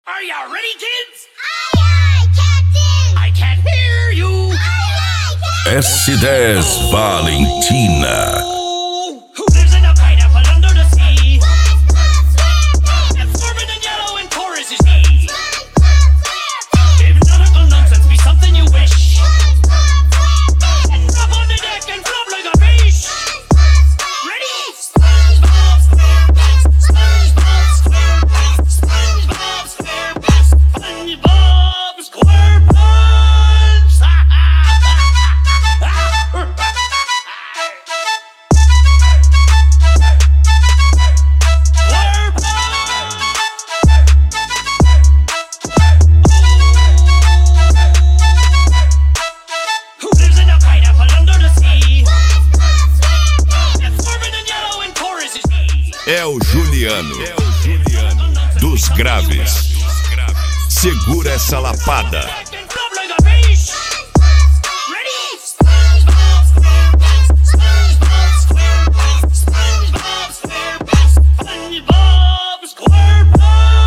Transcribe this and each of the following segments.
Are ya ready, kids? Aye, aye, Captain! I can't hear you! Aye, aye, S10 Valentina. Who lives in a pineapple under the sea? SpongeBob Absorbent and yellow and porous is he. SquarePants! If nautical nonsense be something you wish, SpongeBob and drop on the deck and flop like a fish. Ready? SpongeBob SquarePants! SpongeBob SquarePants! SpongeBob SquarePants. SpongeBob SquarePants. Who lives in a pineapple under the sea? Absorbent and yellow and porous is he. É o Juliano. Dos graves. Segura essa lapada. Deck and flop like a fish. Ready? SpongeBob SquarePants! SpongeBob SquarePants! SpongeBob SquarePants. SpongeBob SquarePants.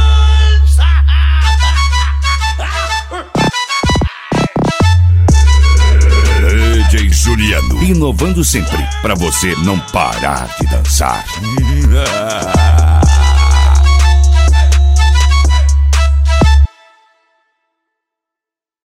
DJ Juliano. Inovando sempre, pra você não parar de dançar.